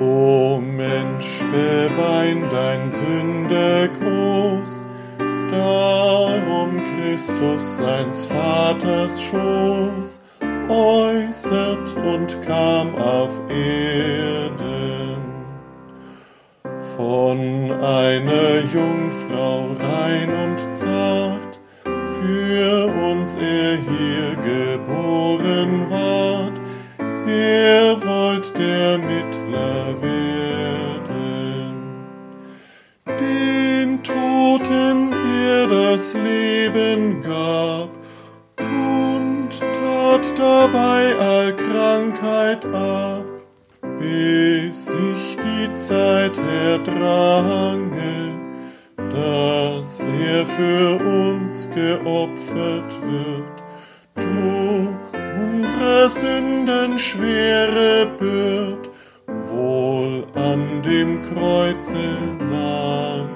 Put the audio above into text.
O Mensch, bewein dein Sünde groß, darum Christus seins Vaters Schoß äußert und kam auf Erden. Von einer Jungfrau rein und zart, für uns er hier geboren ward, er wollt der Mittler werden. Den Toten er das Leben gab und tat dabei all Krankheit ab, bis sich die Zeit erdrange, dass er für uns geopfert wird, trug unsere Sünden schwere Bürd, wohl an dem Kreuze lang.